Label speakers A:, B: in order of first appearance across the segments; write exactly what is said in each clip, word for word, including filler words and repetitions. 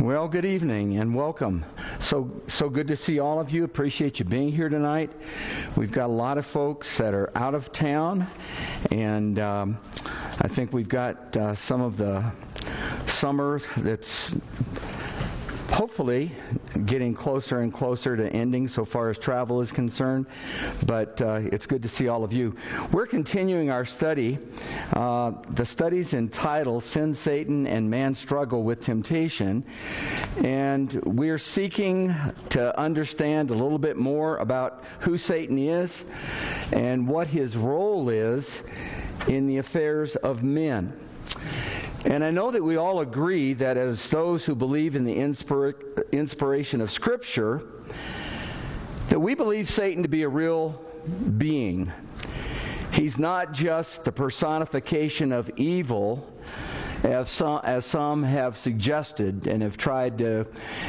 A: Well, good evening and welcome. So so good to see all of you. Appreciate you being here tonight. We've got a lot of folks that are out of town, and um, I think we've got uh, some of the summer that's hopefully getting closer and closer to ending so far as travel is concerned, but uh, it's good to see all of you. We're continuing our study. Uh, the study's entitled Sin, Satan, and Man's Struggle with Temptation, and we're seeking to understand a little bit more about who Satan is and what his role is in the affairs of men. And I know that we all agree that as those who believe in the inspira- inspiration of Scripture, that we believe Satan to be a real being. He's not just the personification of evil, as some, as some have suggested and have tried to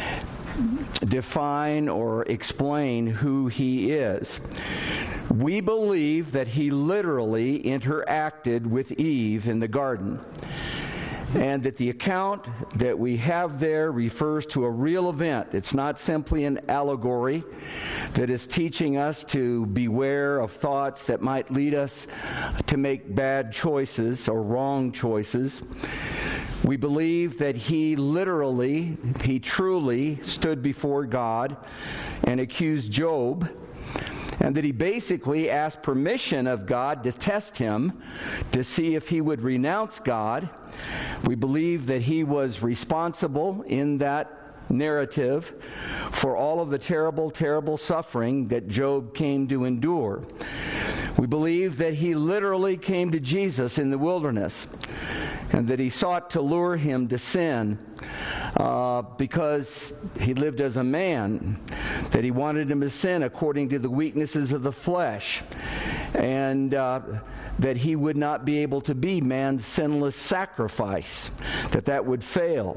A: define or explain who he is. We believe that he literally interacted with Eve in the garden, and that the account that we have there refers to a real event. It's not simply an allegory that is teaching us to beware of thoughts that might lead us to make bad choices or wrong choices. We believe that he literally, he truly stood before God and accused Job, and that he basically asked permission of God to test him to see if he would renounce God. We believe that he was responsible in that narrative for all of the terrible, terrible suffering that Job came to endure. We believe that he literally came to Jesus in the wilderness, and that he sought to lure him to sin uh, because he lived as a man, that he wanted him to sin according to the weaknesses of the flesh, and uh, that he would not be able to be man's sinless sacrifice, that that would fail.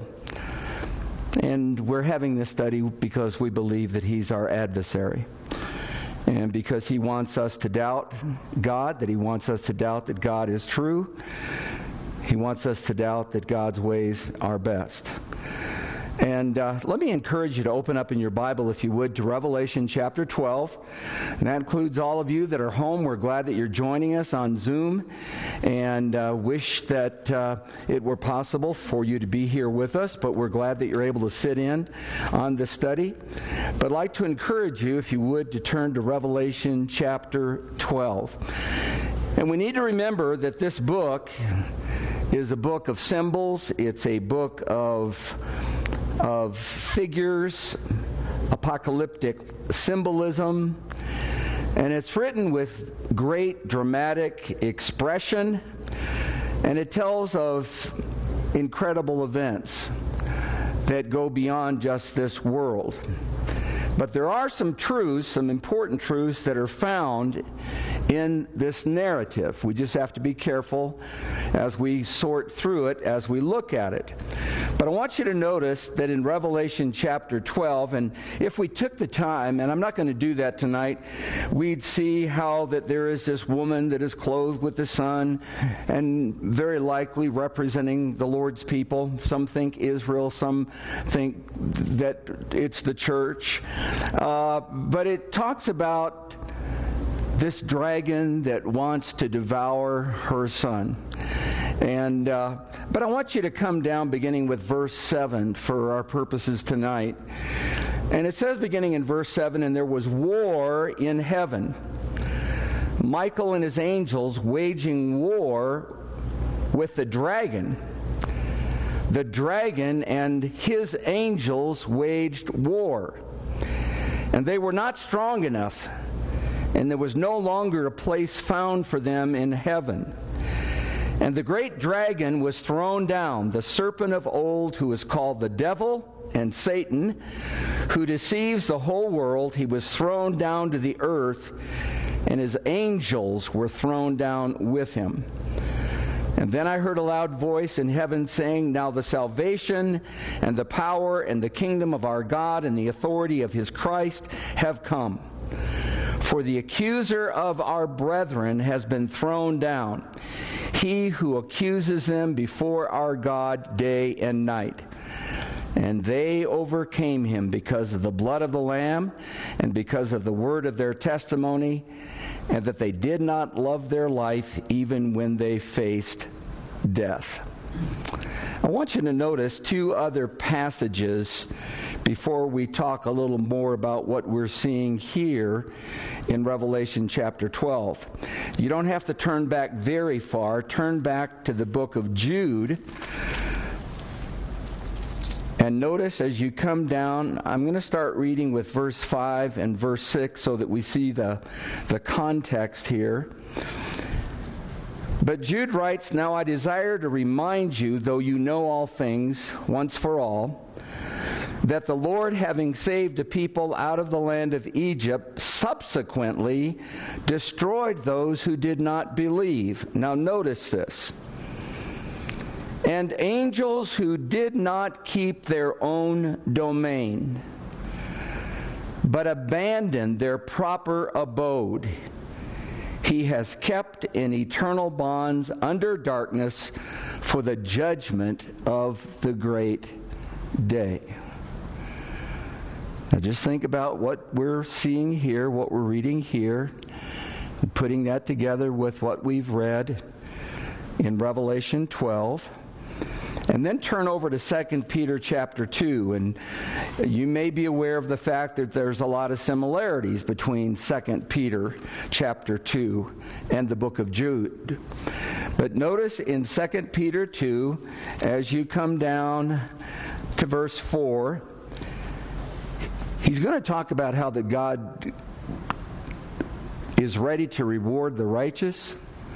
A: And we're having this study because we believe that he's our adversary, and because he wants us to doubt God, that he wants us to doubt that God is true. He wants us to doubt that God's ways are best. And uh, let me encourage you to open up in your Bible, if you would, to Revelation chapter twelve. And that includes all of you that are home. We're glad that you're joining us on Zoom, and uh, wish that uh, it were possible for you to be here with us. But we're glad that you're able to sit in on the study. But I'd like to encourage you, if you would, to turn to Revelation chapter twelve. And we need to remember that this book is a book of symbols. It's a book of of figures, apocalyptic symbolism, and it's written with great dramatic expression, and it tells of incredible events that go beyond just this world. But there are some truths, some important truths that are found in this narrative. We just have to be careful as we sort through it, as we look at it. But I want you to notice that in Revelation chapter twelve, and if we took the time, and I'm not going to do that tonight, we'd see how that there is this woman that is clothed with the sun, and very likely representing the Lord's people. Some think Israel, some think that it's the church. Uh, but it talks about this dragon that wants to devour her son. And uh, but I want you to come down beginning with verse seven for our purposes tonight. And it says, beginning in verse seven, and there was war in heaven, Michael and his angels waging war with the dragon. The dragon and his angels waged war, and they were not strong enough, and there was no longer a place found for them in heaven. And the great dragon was thrown down, the serpent of old, who is called the devil and Satan, who deceives the whole world. He was thrown down to the earth, and his angels were thrown down with him. And then I heard a loud voice in heaven saying, now the salvation and the power and the kingdom of our God and the authority of his Christ have come. For the accuser of our brethren has been thrown down, he who accuses them before our God day and night. And they overcame him because of the blood of the Lamb and because of the word of their testimony, and that they did not love their life even when they faced death. I want you to notice two other passages before we talk a little more about what we're seeing here in Revelation chapter twelve. You don't have to turn back very far. Turn back to the book of Jude. And notice as you come down, I'm going to start reading with verse five and verse six so that we see the, the context here. But Jude writes, "Now I desire to remind you, though you know all things, once for all, that the Lord, having saved a people out of the land of Egypt, subsequently destroyed those who did not believe." Now notice this. "And angels who did not keep their own domain, but abandoned their proper abode, he has kept in eternal bonds under darkness for the judgment of the great day." Now just think about what we're seeing here, what we're reading here, and putting that together with what we've read in Revelation twelve. And then turn over to Second Peter chapter two, and you may be aware of the fact that there's a lot of similarities between Second Peter chapter two and the book of Jude. But notice in Second Peter two, as you come down to verse four, he's going to talk about how that God is ready to reward the righteous.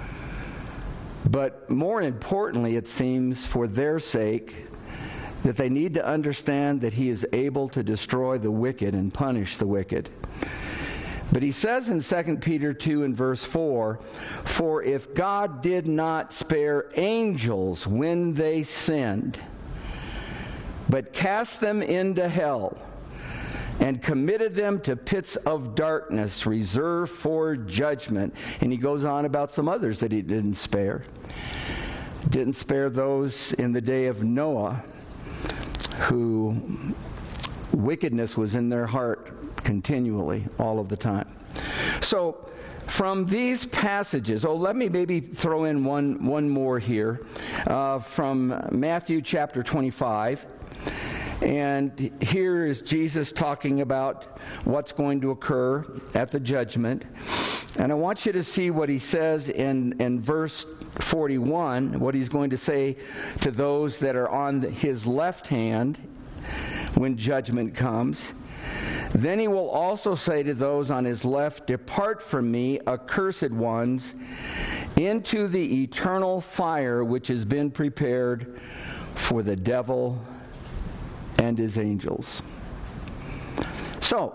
A: But more importantly, it seems, for their sake, that they need to understand that he is able to destroy the wicked and punish the wicked. But he says in Second Peter two and verse four, "For if God did not spare angels when they sinned, but cast them into hell, and committed them to pits of darkness reserved for judgment." And he goes on about some others that he didn't spare. Didn't spare those in the day of Noah, who wickedness was in their heart continually, all of the time. So, from these passages, oh, let me maybe throw in one, one more here, uh, from Matthew chapter twenty-five. And here is Jesus talking about what's going to occur at the judgment. And I want you to see what he says in, in verse forty-one, what he's going to say to those that are on his left hand when judgment comes. "Then he will also say to those on his left, 'Depart from me, accursed ones, into the eternal fire which has been prepared for the devil and his angels.'" So,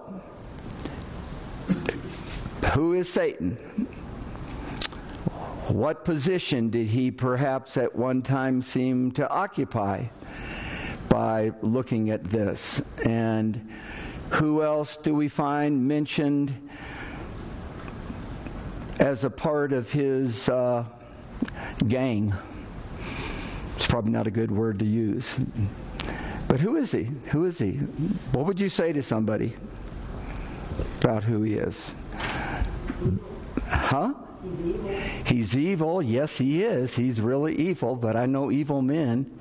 A: who is Satan? What position did he perhaps at one time seem to occupy by looking at this? And who else do we find mentioned as a part of his uh, gang? It's probably not a good word to use. But who is he? Who is he? What would you say to somebody about who he is? Huh?
B: He's evil.
A: He's evil. Yes, he is. He's really evil, but I know evil men.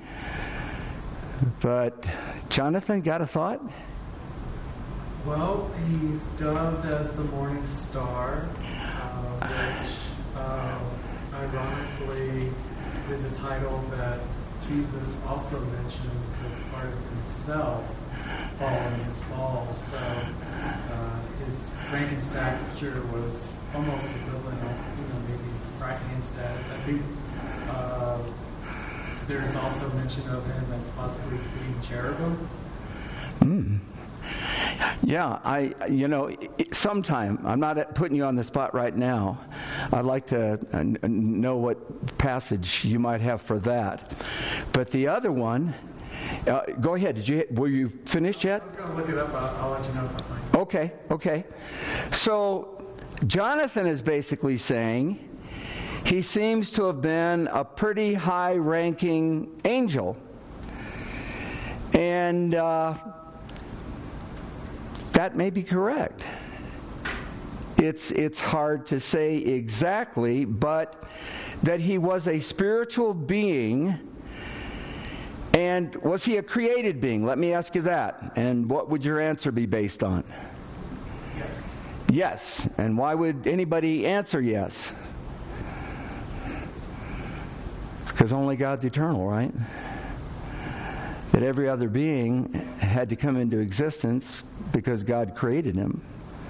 A: But Jonathan, got a thought?
C: Well, he's dubbed as the Morning Star, uh, which uh, ironically is a title that Jesus also mentions as part of himself following his fall. So uh, his rank and stature was almost equivalent of, you know, maybe right-hand status. I think uh, there's also mention of him as possibly being cherubim.
A: Mm. Yeah, I, you know, sometime, I'm not putting you on the spot right now. I'd like to know what passage you might have for that. But the other one, uh, go ahead. Did you, were you finished yet?
C: I was going to look it up. I'll, I'll let you know if I find it.
A: Okay, okay. So Jonathan is basically saying he seems to have been a pretty high-ranking angel. And uh, that may be correct. It's, it's hard to say exactly, but that he was a spiritual being. And was he a created being? Let me ask you that. And what would your answer be based on?
C: Yes.
A: Yes. And why would anybody answer yes? Because only God's eternal, right? That every other being had to come into existence because God created him.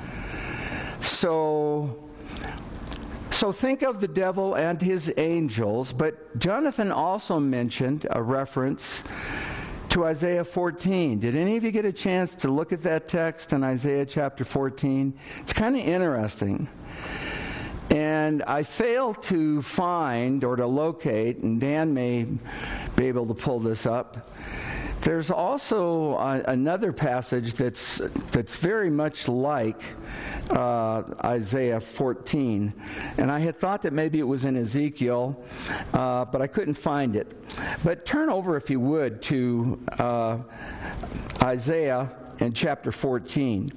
A: So, so think of the devil and his angels, but Jonathan also mentioned a reference to Isaiah fourteen. Did any of you get a chance to look at that text in Isaiah chapter fourteen? It's kind of interesting. And I failed to find or to locate, and Dan may be able to pull this up. There's also uh, another passage that's that's very much like uh, Isaiah fourteen, and I had thought that maybe it was in Ezekiel, uh, but I couldn't find it. But turn over, if you would, to uh, Isaiah in chapter fourteen.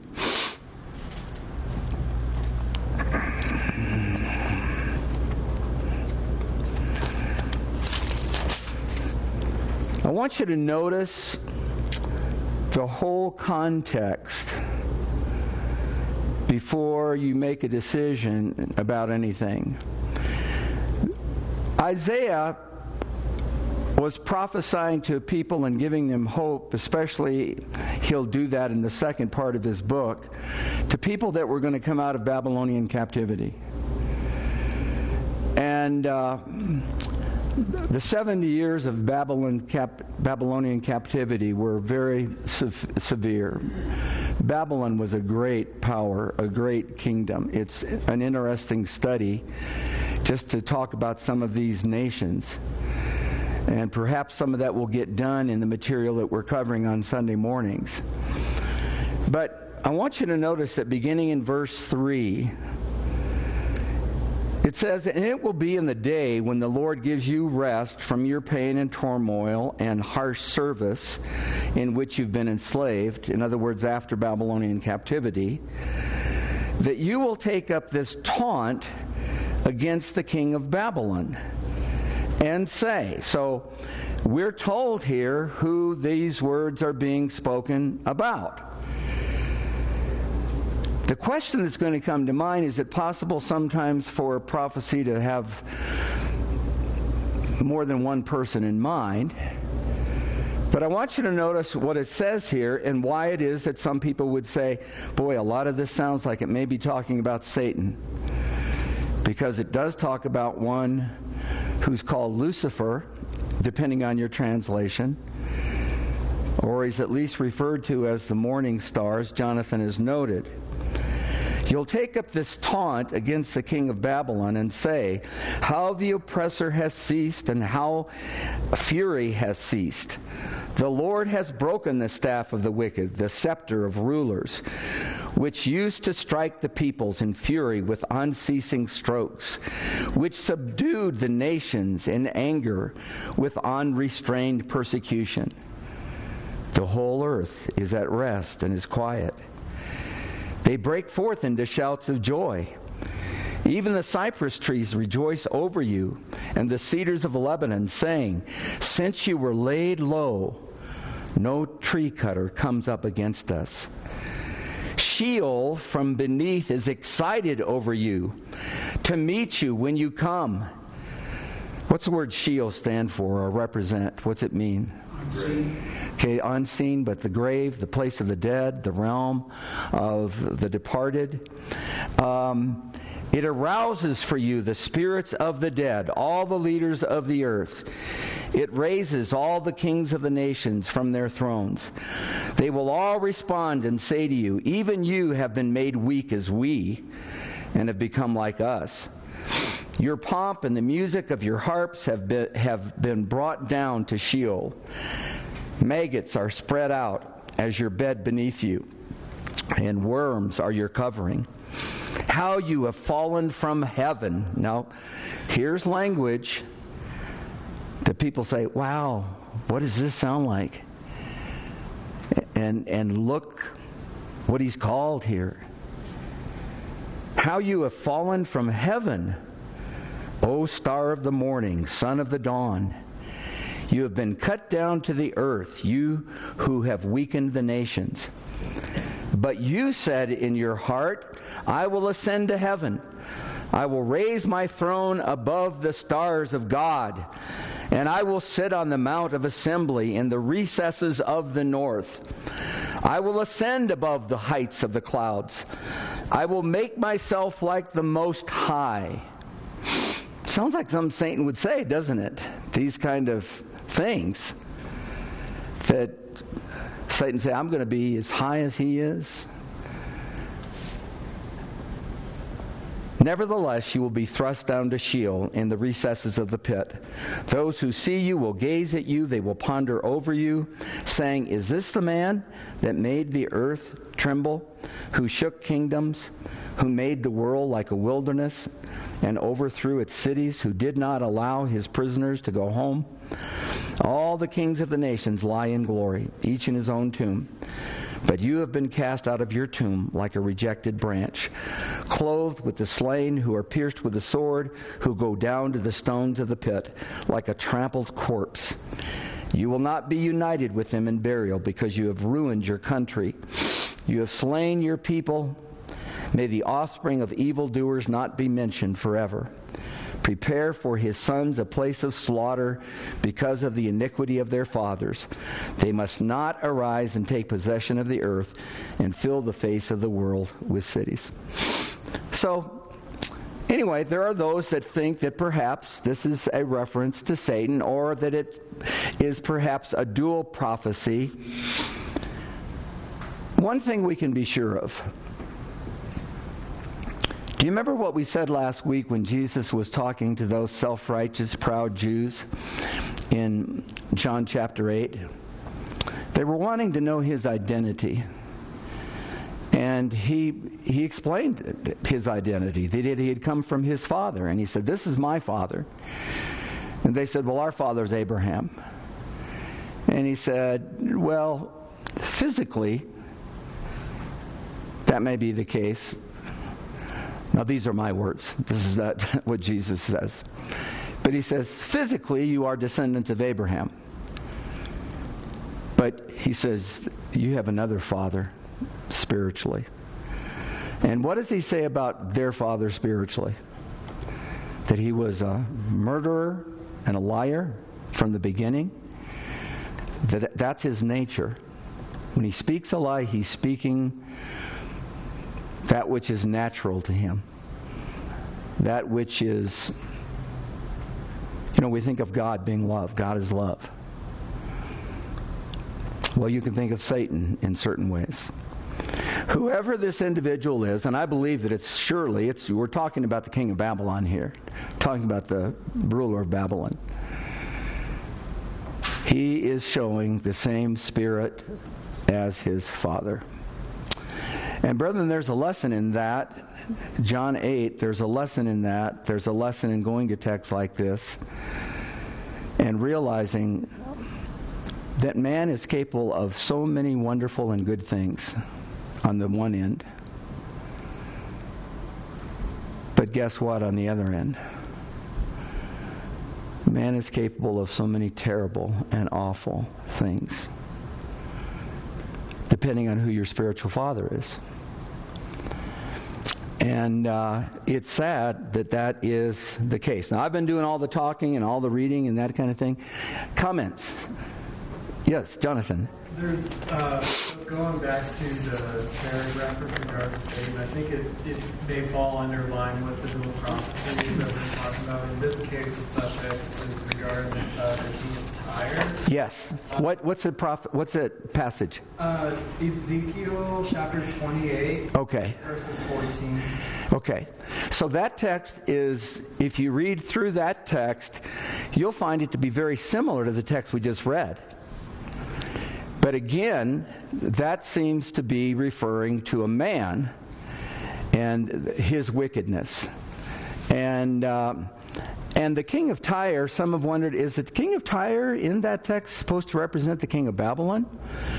A: I want you to notice the whole context before you make a decision about anything. Isaiah was prophesying to people and giving them hope, especially he'll do that in the second part of his book, to people that were going to come out of Babylonian captivity. And uh, the seventy years of Babylon cap- Babylonian captivity were very se- severe. Babylon was a great power, a great kingdom. It's an interesting study just to talk about some of these nations. And perhaps some of that will get done in the material that we're covering on Sunday mornings. But I want you to notice that beginning in verse three, it says, "And it will be in the day when the Lord gives you rest from your pain and turmoil and harsh service in which you've been enslaved," in other words, after Babylonian captivity, "that you will take up this taunt against the king of Babylon and say," so we're told here who these words are being spoken about. The question that's going to come to mind, is it possible sometimes for a prophecy to have more than one person in mind? But I want you to notice what it says here and why it is that some people would say, boy, a lot of this sounds like it may be talking about Satan. Because it does talk about one who's called Lucifer, depending on your translation. Or he's at least referred to as the morning star, as Jonathan has noted. "You'll take up this taunt against the king of Babylon and say, how the oppressor has ceased and how fury has ceased. The Lord has broken the staff of the wicked, the scepter of rulers, which used to strike the peoples in fury with unceasing strokes, which subdued the nations in anger with unrestrained persecution. The whole earth is at rest and is quiet. They break forth into shouts of joy. Even the cypress trees rejoice over you, and the cedars of Lebanon, saying, since you were laid low, no tree cutter comes up against us. Sheol from beneath is excited over you to meet you when you come." What's the word Sheol stand for or represent? What's it mean?
C: Unseen.
A: Okay, unseen, but the grave, the place of the dead, the realm of the departed. Um, it arouses for you the spirits of the dead, all the leaders of the earth. It raises all the kings of the nations from their thrones. They will all respond and say to you, even you have been made weak as we, and have become like us. Your pomp and the music of your harps have been, have been brought down to Sheol. Maggots are spread out as your bed beneath you, and worms are your covering. How you have fallen from heaven. Now, here's language that people say, wow, what does this sound like? And, and look what he's called here. How you have fallen from heaven, O star of the morning, son of the dawn. You have been cut down to the earth, you who have weakened the nations. But you said in your heart, I will ascend to heaven. I will raise my throne above the stars of God, and I will sit on the mount of assembly in the recesses of the north. I will ascend above the heights of the clouds. I will make myself like the Most High. Sounds like something Satan would say, doesn't it? These kind of things that Satan say, I'm going to be as high as he is. Nevertheless, you will be thrust down to Sheol in the recesses of the pit. Those who see you will gaze at you. They will ponder over you, saying, is this the man that made the earth tremble, who shook kingdoms, who made the world like a wilderness and overthrew its cities, who did not allow his prisoners to go home? All the kings of the nations lie in glory, each in his own tomb. But you have been cast out of your tomb like a rejected branch, clothed with the slain who are pierced with the sword, who go down to the stones of the pit like a trampled corpse. You will not be united with them in burial, because you have ruined your country. You have slain your people. May the offspring of evildoers not be mentioned forever. Prepare for his sons a place of slaughter because of the iniquity of their fathers. They must not arise and take possession of the earth and fill the face of the world with cities. So, anyway, there are those that think that perhaps this is a reference to Satan, or that it is perhaps a dual prophecy. One thing we can be sure of. Do you remember what we said last week when Jesus was talking to those self-righteous, proud Jews in John chapter eight? They were wanting to know his identity. And he he explained his identity. They did, he had come from his father. And he said, this is my father. And they said, well, our father is Abraham. And he said, well, physically, that may be the case. Now, these are my words. This is that, what Jesus says. But he says, physically, you are descendants of Abraham. But he says, you have another father spiritually. And what does he say about their father spiritually? That he was a murderer and a liar from the beginning? That that's his nature. When he speaks a lie, he's speaking that which is natural to him. That which is, you know, we think of God being love. God is love. Well, you can think of Satan in certain ways. Whoever this individual is, and I believe that it's surely, it's we're talking about the king of Babylon here, talking about the ruler of Babylon. He is showing the same spirit as his father. And brethren, there's a lesson in that. John eight, there's a lesson in that. There's a lesson in going to texts like this and realizing that man is capable of so many wonderful and good things on the one end. But guess what on the other end? Man is capable of so many terrible and awful things, depending on who your spiritual father is. And uh, it's sad that that is the case. Now, I've been doing all the talking and all the reading and that kind of thing. Comments? Yes, Jonathan.
C: There's, uh, going back to the paragraph with regard to Satan, I think it, it may fall under line with the dual prophecies that we're talking about. In this case, the subject is regarding uh, the king of Tyre.
A: Yes. Uh, what what's the prophet? What's the passage?
C: Uh, Ezekiel chapter twenty-eight.
A: Okay.
C: Verses fourteen.
A: Okay. So that text is, if you read through that text, you'll find it to be very similar to the text we just read. But again, that seems to be referring to a man and his wickedness. And um, and the king of Tyre, some have wondered, is the king of Tyre in that text supposed to represent the king of Babylon?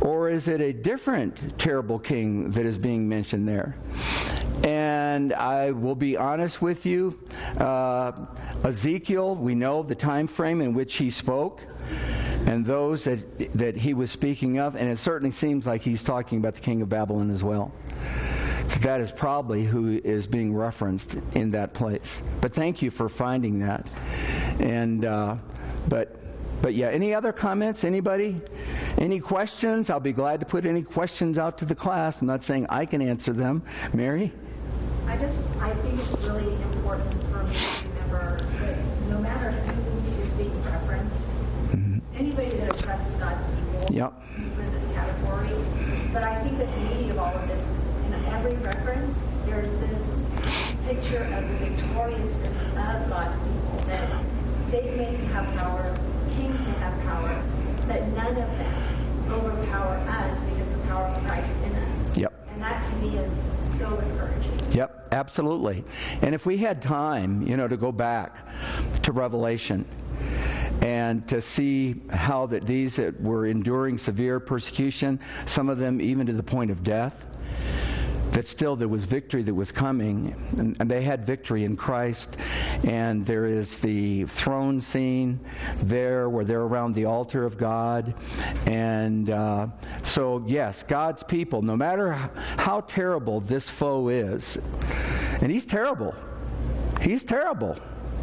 A: Or is it a different terrible king that is being mentioned there? And I will be honest with you, uh, Ezekiel, we know the time frame in which he spoke, and those that that he was speaking of, and it certainly seems like he's talking about the king of Babylon as well. So that is probably who is being referenced in that place. But thank you for finding that. And uh, but but yeah, any other comments? Anybody? Any questions? I'll be glad to put any questions out to the class. I'm not saying I can answer them. Mary?
B: I just, I think it's really important for me to remember that no matter who is being referenced, mm-hmm. anybody that oppresses God's people,
A: yep.
B: you put in this category. But I think that the beauty of all of this is in every reference, there's this picture of the victoriousness of God's people, that Satan may have power, kings may have power, but none of them overpower us because of the power of Christ in us.
A: Yep.
B: And that to me is so encouraging.
A: Yep, absolutely. And if we had time, you know, to go back to Revelation and to see how that these that were enduring severe persecution, some of them even to the point of death, that still there was victory that was coming, and, and they had victory in Christ. And there is the throne scene there where they're around the altar of God. And uh, so, yes, God's people, no matter how terrible this foe is, and he's terrible, he's terrible,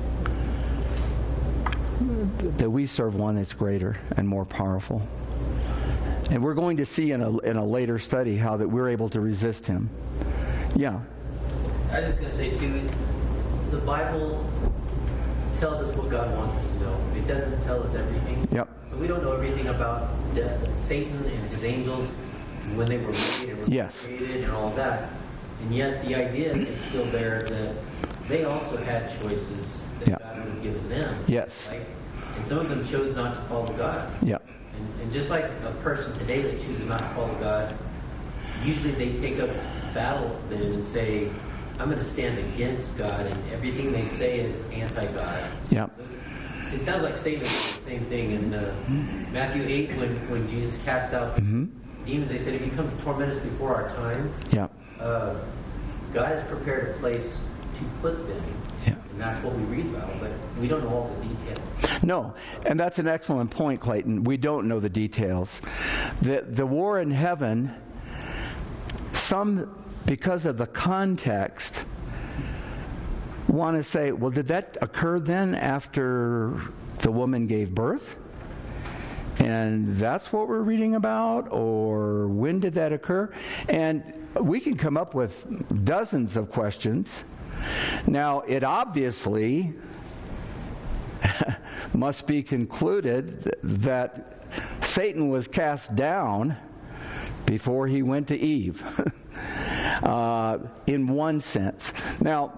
A: that we serve one that's greater and more powerful. And we're going to see in a in a later study how that we're able to resist him. Yeah.
D: I was just going to say, too, the Bible tells us what God wants us to know. It doesn't tell us everything.
A: Yep.
D: So we don't know everything about death, Satan and his angels, when they were made and were
A: yes.
D: created and all that. And yet the idea is still there that they also had choices that
A: yep.
D: God would have given them.
A: Yes.
D: Right? And some of them chose not to follow God.
A: Yep.
D: And, and just like a person today that chooses not to follow God, usually they take up battle then and say, I'm going to stand against God, and everything they say is anti-God.
A: Yeah.
D: So it sounds like Satan is the same thing. In uh, Matthew eight, when, when Jesus casts out
A: mm-hmm.
D: demons, they said, if you come to torment us before our time,
A: yeah.
D: uh, God has prepared a place to put them.
A: Yeah.
D: And that's what we read about, but we don't know all the details.
A: No, and that's an excellent point, Clayton. We don't know the details. The, the war in heaven, some, because of the context, want to say, well, did that occur then after the woman gave birth? And that's what we're reading about? Or when did that occur? And we can come up with dozens of questions. Now, it obviously must be concluded that Satan was cast down before he went to Eve, uh, in one sense. Now,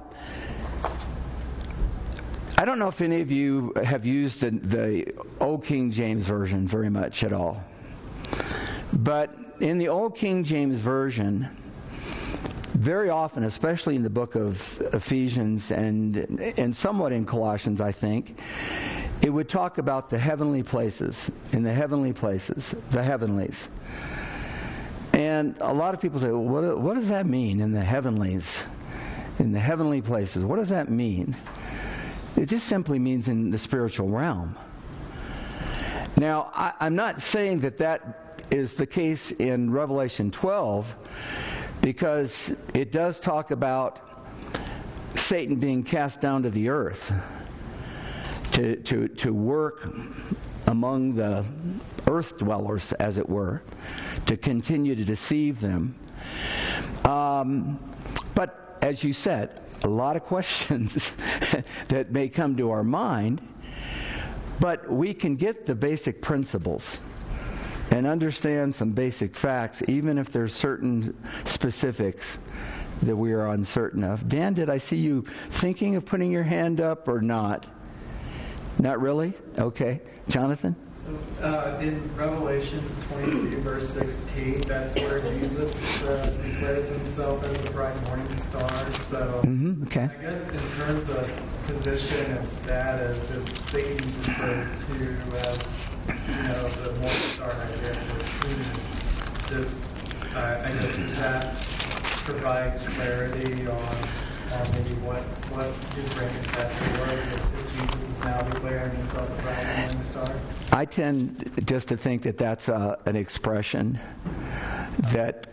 A: I don't know if any of you have used the, the Old King James Version very much at all. But in the Old King James Version, very often, especially in the book of Ephesians and and somewhat in Colossians, I think, it would talk about the heavenly places, in the heavenly places, the heavenlies. And a lot of people say, well, what, what does that mean, in the heavenlies, in the heavenly places? What does that mean? It just simply means in the spiritual realm. Now, I, I'm not saying that that is the case in Revelation twelve, because it does talk about Satan being cast down to the earth to, to, to work among the earth dwellers, as it were, to continue to deceive them. Um, but as you said, a lot of questions that may come to our mind, but we can get the basic principles and understand some basic facts, even if there's certain specifics that we are uncertain of. Dan, did I see you thinking of putting your hand up or not? Not really? Okay. Jonathan?
C: So uh, in Revelations twenty-two, verse sixteen, that's where Jesus uh, declares himself as the bright morning star. So
A: mm-hmm. okay.
C: I guess in terms of position and status, if Satan's referred to as, you know, the morning star in Isaiah fourteen, this, uh, I guess, does that provide clarity on, on maybe what, what his rank and stature was, if, if Jesus is now declaring himself as the morning star?
A: I tend just to think that that's a, an expression that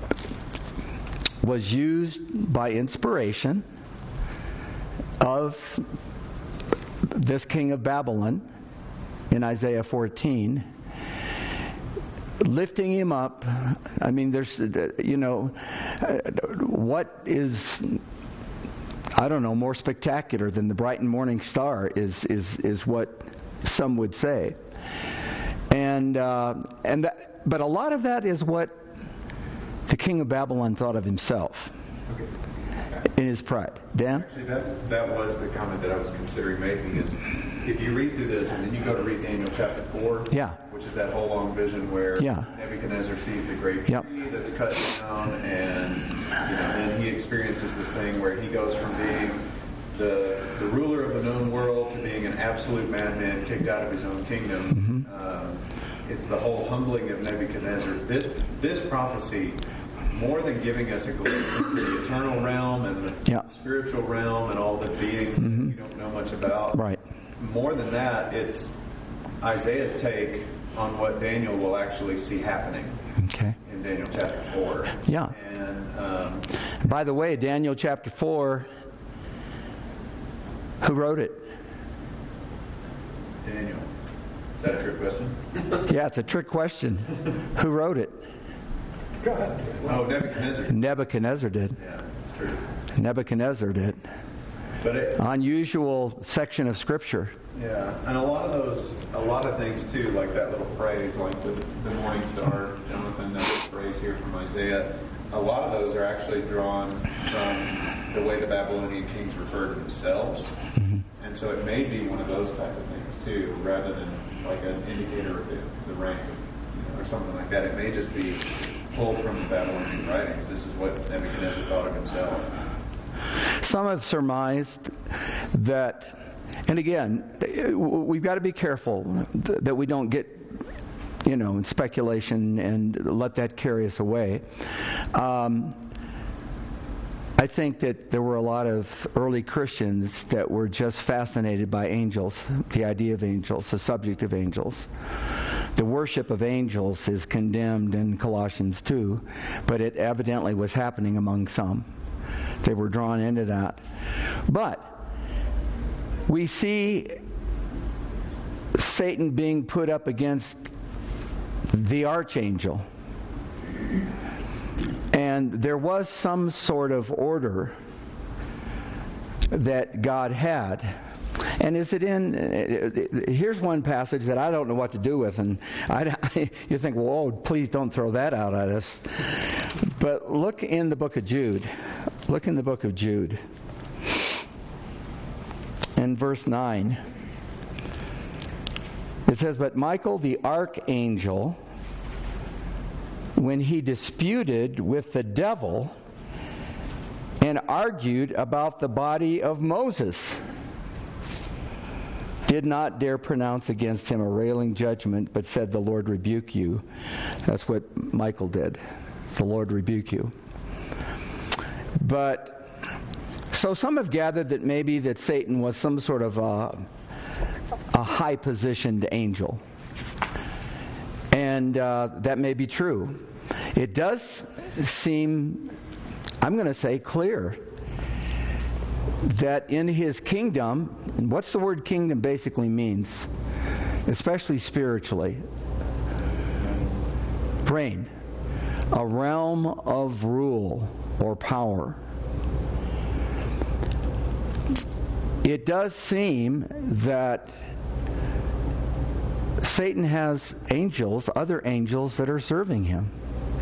A: was used by inspiration of this king of Babylon in Isaiah fourteen, lifting him up. I mean, there's, you know, what is, I don't know, more spectacular than the bright and morning star is is is what some would say. And uh, and that, but a lot of that is what the king of Babylon thought of himself.
E: Okay.
A: In his pride. Dan?
E: Actually, that, that was the comment that I was considering making is, if you read through this and then you go to read Daniel chapter four,
A: Yeah.
E: which is that whole long vision where
A: Yeah.
E: Nebuchadnezzar sees the great tree
A: Yep.
E: that's cut down, and you know, then he experiences this thing where he goes from being the, the ruler of the known world to being an absolute madman kicked out of his own kingdom.
A: Mm-hmm.
E: Um, it's the whole humbling of Nebuchadnezzar. This, this prophecy, more than giving us a glimpse into the eternal realm and the
A: Yeah.
E: spiritual realm and all the beings
A: Mm-hmm.
E: that we don't know much about.
A: Right.
E: More than that, it's Isaiah's take on what Daniel will actually see happening
A: Okay.
E: in Daniel chapter four.
A: Yeah.
E: And um,
A: By the way, Daniel chapter four, who wrote it?
E: Daniel. Is that a trick question?
A: Yeah, it's a trick question. Who wrote it?
E: Go ahead. Oh, Nebuchadnezzar.
A: Nebuchadnezzar did.
E: Yeah, it's true.
A: Nebuchadnezzar did.
E: But it,
A: Unusual section of Scripture.
E: yeah, and a lot of those, a lot of things too, like that little phrase, like the, the morning star, Jonathan, that phrase here from Isaiah, a lot of those are actually drawn from the way the Babylonian kings refer to themselves.
A: Mm-hmm.
E: And so it may be one of those type of things too, rather than like an indicator of the, the rank of, you know, or something like that. It may just be pulled from the Babylonian writings. This is what Nebuchadnezzar thought of himself.
A: Some have surmised that, and again, we've got to be careful that we don't get, you know, in speculation and let that carry us away. Um, I think that there were a lot of early Christians that were just fascinated by angels, the idea of angels, the subject of angels. The worship of angels is condemned in Colossians two, but it evidently was happening among some. They were drawn into that. But we see Satan being put up against the archangel. And there was some sort of order that God had. And is it in, here's one passage that I don't know what to do with, and I, you think, well, oh, please don't throw that out at us. But look in the book of Jude. Look in the book of Jude. In verse nine. It says, but Michael the archangel, when he disputed with the devil and argued about the body of Moses, did not dare pronounce against him a railing judgment, but said, the Lord rebuke you. That's what Michael did. The Lord rebuke you. But, so some have gathered that maybe that Satan was some sort of a, a high-positioned angel. And uh, that may be true. It does seem, I'm going to say, clear that in his kingdom, what's the word kingdom basically means, especially spiritually? Reign. A realm of rule or power. It does seem that Satan has angels, other angels that are serving him.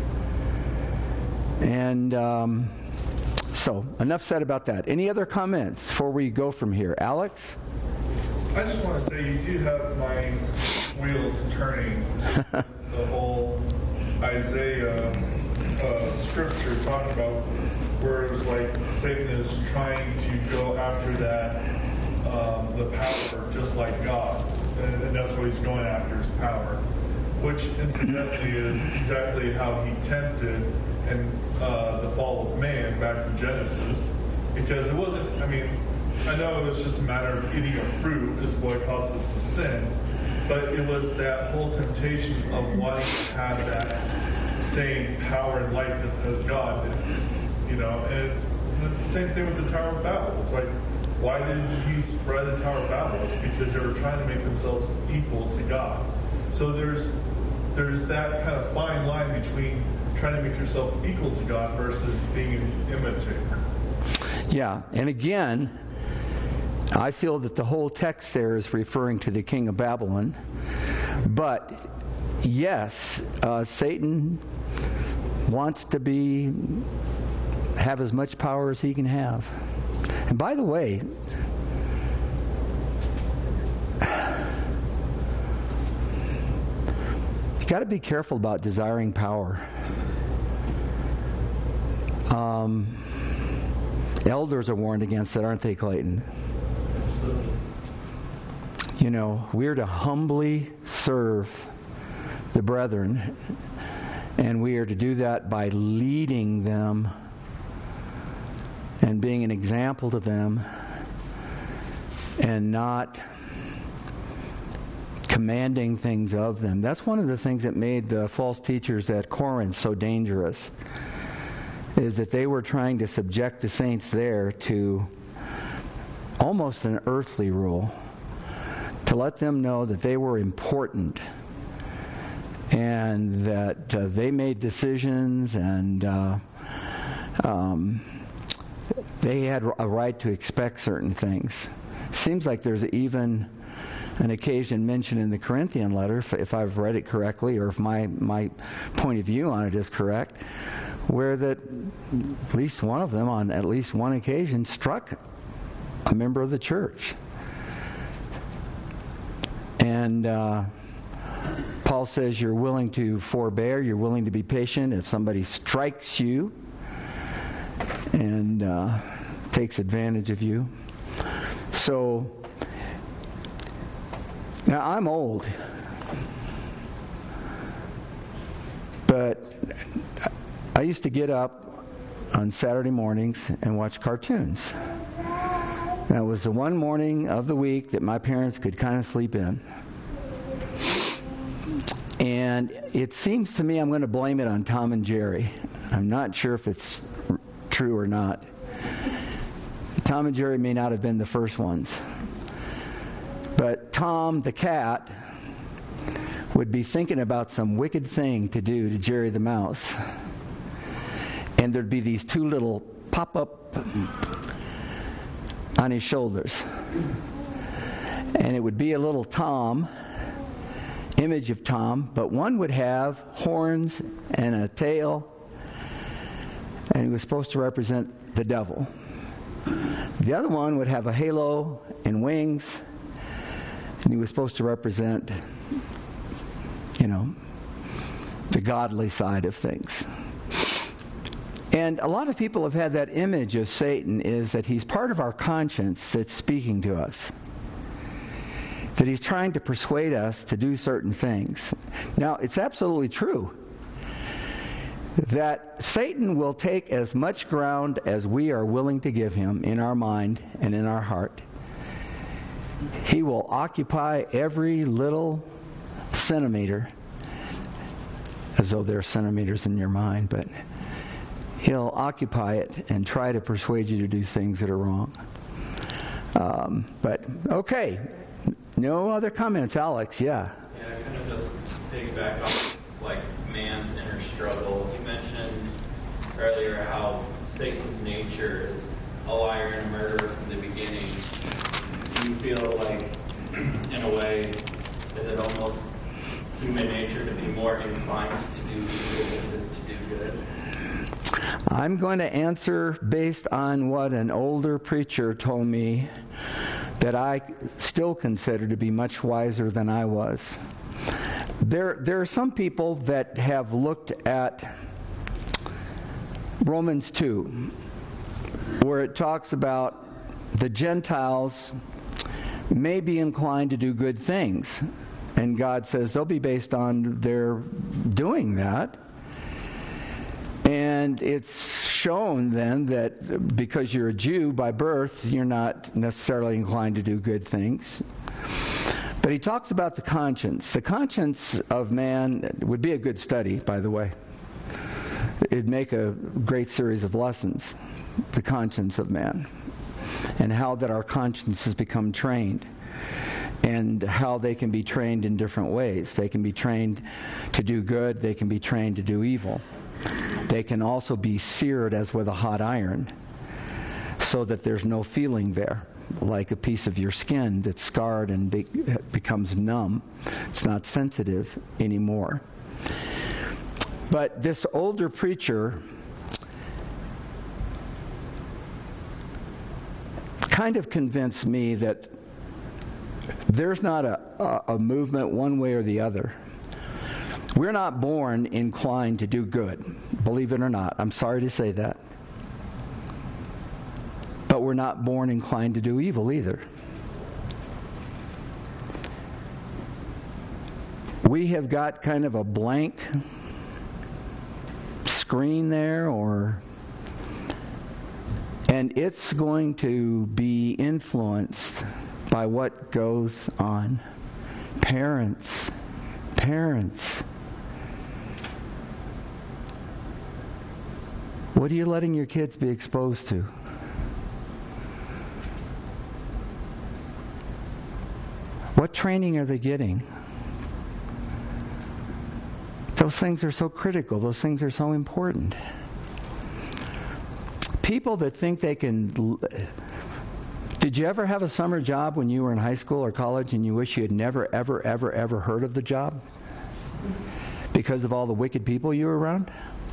A: And um, so, enough said about that. Any other comments before we go from here? Alex?
F: I just want to say you do have my wheels turning. The whole Isaiah uh, scripture talking about where it was like Satan is trying to go after that, um, the power just like God's. And, and that's what he's going after, is power. which incidentally is exactly how he tempted in uh, the fall of man back in Genesis. Because it wasn't, I mean, I know it was just a matter of eating a fruit is what caused us to sin, but it was that whole temptation of wanting to have that same power and likeness as God did. You know, and it's, and it's the same thing with the Tower of Babel. It's like, why did he spread the Tower of Babel? It's because they were trying to make themselves equal to God. So there's there's that kind of fine line between trying to make yourself equal to God versus being an imitator.
A: Yeah, and again, I feel that the whole text there is referring to the king of Babylon. But yes, uh, Satan wants to be have as much power as he can have. And by the way, you got to be careful about desiring power. Um, elders are warned against it, aren't they, Clayton? You know, we're to humbly serve the brethren, and we are to do that by leading them and being an example to them, and not commanding things of them. That's one of the things that made the false teachers at Corinth so dangerous, is that they were trying to subject the saints there to almost an earthly rule, to let them know that they were important and that uh, they made decisions, and uh, um, they had a right to expect certain things. Seems like there's even an occasion mentioned in the Corinthian letter, if, if I've read it correctly, or if my, my point of view on it is correct, where that at least one of them, on at least one occasion, struck a member of the church. And uh, Paul says you're willing to forbear, you're willing to be patient if somebody strikes you and uh, takes advantage of you. So, now I'm old, but I used to get up on Saturday mornings and watch cartoons. That was the one morning of the week that my parents could kind of sleep in. And it seems to me I'm going to blame it on Tom and Jerry. I'm not sure if it's true or not. Tom and Jerry may not have been the first ones. But Tom, the cat, would be thinking about some wicked thing to do to Jerry the mouse. And there'd be these two little pop-up on his shoulders. And it would be a little Tom, image of Tom, but one would have horns and a tail, and he was supposed to represent the devil. The other one would have a halo and wings, and he was supposed to represent, you know, the godly side of things. And a lot of people have had that image of Satan, is that he's part of our conscience that's speaking to us, that he's trying to persuade us to do certain things. Now, it's absolutely true that Satan will take as much ground as we are willing to give him in our mind and in our heart. He will occupy every little centimeter, as though there are centimeters in your mind, but he'll occupy it and try to persuade you to do things that are wrong. Um, but, okay. No other comments, Alex? Yeah.
G: Yeah, I kind of just piggyback on like man's inner struggle. You mentioned earlier how Satan's nature is a liar and a murderer from the beginning. Do you feel like, in a way, is it almost human nature to be more inclined to do evil than it is to do good?
A: I'm going to answer based on what an older preacher told me that I still consider to be much wiser than I was. There, there are some people that have looked at Romans two, where it talks about the Gentiles may be inclined to do good things, And God says they'll be based on their doing that. And it's shown then that because you're a Jew by birth, you're not necessarily inclined to do good things. But he talks about the conscience. The conscience of man would be a good study, by the way. It'd make a great series of lessons, the conscience of man, and how that our consciences become trained, and how they can be trained in different ways. They can be trained to do good. They can be trained to do evil. They can also be seared as with a hot iron, so that there's no feeling there, like a piece of your skin that's scarred and be, becomes numb. It's not sensitive anymore. But this older preacher kind of convinced me that there's not a, a, a movement one way or the other. We're not born inclined to do good, believe it or not. I'm sorry to say that. But we're not born inclined to do evil either. We have got kind of a blank screen there, or and it's going to be influenced by what goes on. Parents, parents. What are you letting your kids be exposed to? What training are they getting? Those things are so critical. Those things are so important. People that think they can... Did you ever have a summer job when you were in high school or college and you wish you had never, ever, ever, ever heard of the job? Because of all the wicked people you were around?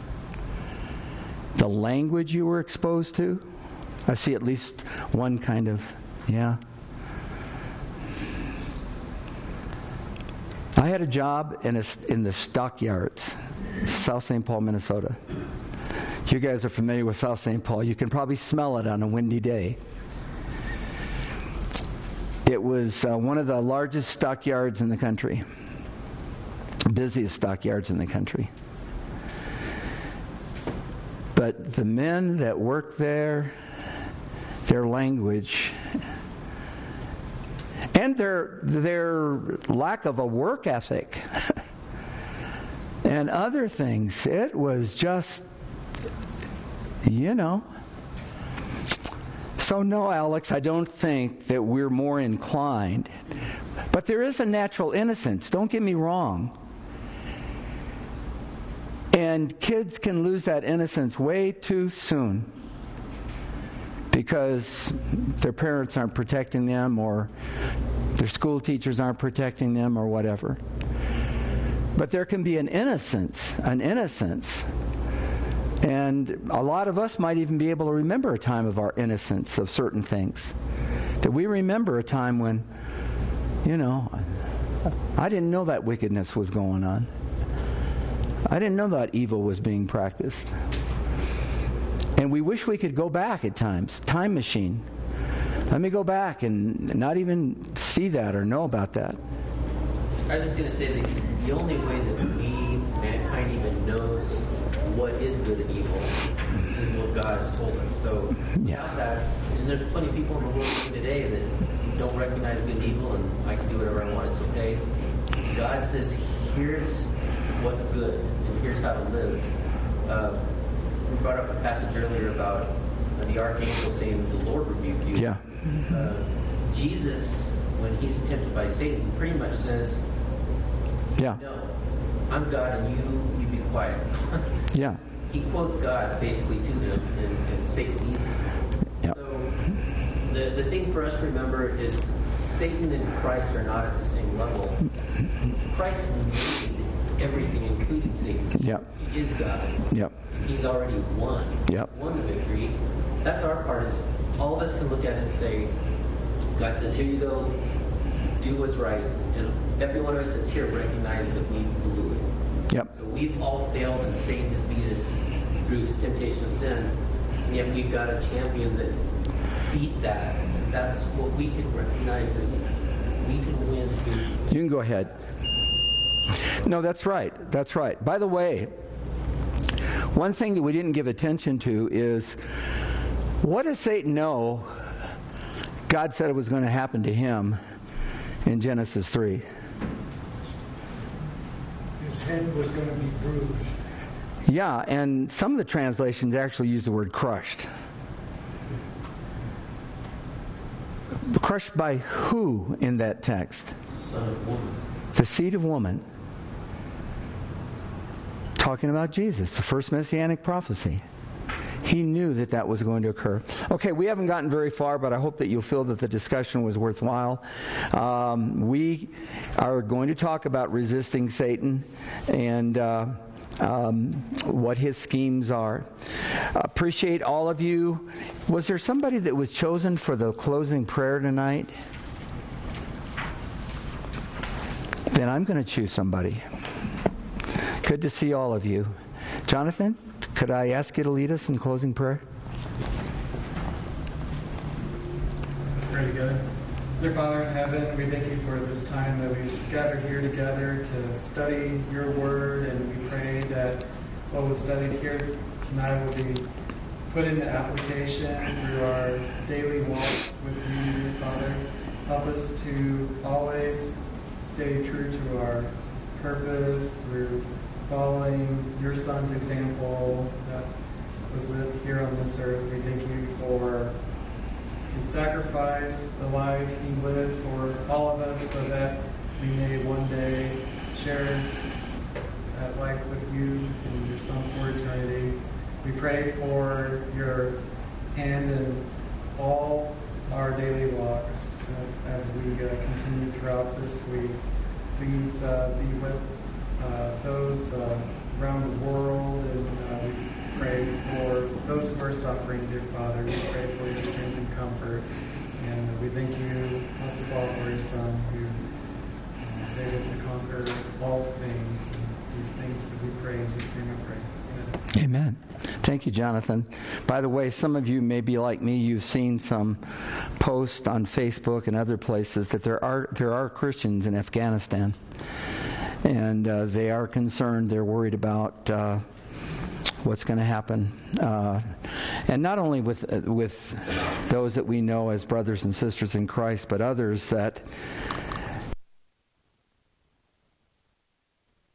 A: The language you were exposed to? I see at least one kind of, yeah. I had a job in, a, in the stockyards, South Saint Paul, Minnesota. You guys are familiar with South Saint Paul. You can probably smell it on a windy day. It was uh, one of the largest stockyards in the country, busiest stockyards in the country. But the men that worked there, their language, and their their lack of a work ethic, and other things, it was just, you know. So no, Alex, I don't think that we're more inclined. But there is a natural innocence, don't get me wrong. And kids can lose that innocence way too soon because their parents aren't protecting them, or their school teachers aren't protecting them, or whatever. But there can be an innocence, an innocence. And a lot of us might even be able to remember a time of our innocence of certain things. That we remember a time when, you know, I didn't know that wickedness was going on. I didn't know that evil was being practiced. And we wish we could go back at times. Time machine. Let me go back and not even see that or know about that.
D: I was just going to say that the only way that we, mankind, even knows what is good and evil is what God has told us. So
A: yeah.
D: Without that, and there's plenty of people in the world today that don't recognize good and evil, and I can do whatever I want, it's okay. God says, here's what's good, and here's how to live. Uh, we brought up a passage earlier about uh, the archangel saying, the Lord rebuke you.
A: Yeah.
D: Uh, Jesus, when he's tempted by Satan, pretty much says,
A: yeah.
D: no, I'm God and you, you be quiet.
A: Yeah.
D: He quotes God basically to him, and, and Satan leaves him.
A: Yep.
D: So the, the thing for us to remember is Satan and Christ are not at the same level. Christ made everything, including Satan.
A: Yep.
D: He is God.
A: Yep.
D: He's already won.
A: Yep.
D: He's won the victory. That's our part. Is all of us can look at it and say, God says, here you go, do what's right. And every one of us that's here recognize that we blew it.
A: Yep.
D: So we've all failed, and Satan has beat us through his temptation of sin. And yet we've got a champion that beat that. And that's what we can recognize as we can win through.
A: You can go ahead. No, that's right. That's right. By the way, one thing that we didn't give attention to is, what does Satan know God said it was going to happen to him in Genesis three?
H: His head was going to be bruised.
A: Yeah, and some of the translations actually use the word crushed. Crushed by who in that text?
D: Son of woman.
A: The seed of woman. Talking about Jesus, the first messianic prophecy. He knew that that was going to occur. Okay, we haven't gotten very far, but I hope that you'll feel that the discussion was worthwhile. Um, we are going to talk about resisting Satan and uh, um, what his schemes are. Appreciate all of you. Was there somebody that was chosen for the closing prayer tonight? Then I'm going to choose somebody. Good to see all of you. Jonathan, could I ask you to lead us in closing prayer?
C: Let's pray together. Dear Father in heaven, we thank you for this time that we've gathered here together to study your word, and we pray that what was studied here tonight will be put into application through our daily walks with you, dear Father. Help us to always stay true to our purpose through following your Son's example that was lived here on this earth. We thank you for his sacrifice, the life he lived for all of us, so that we may one day share that life with you and your Son for eternity. We pray for your hand in all our daily walks uh, as we uh, continue throughout this week. Please uh, be with uh, those uh, around the world, and uh, we pray for those who are suffering, dear Father. We pray for your strength and comfort, and we thank you most of all for your Son, who uh, is able to conquer all things. And these things that we pray in Jesus' name I pray. Amen.
A: Amen. Thank you, Jonathan. By the way, some of you may be like me. You've seen some posts on Facebook and other places that there are there are Christians in Afghanistan, and uh, they are concerned. They're worried about uh, what's going to happen, uh, and not only with uh, with those that we know as brothers and sisters in Christ, but others that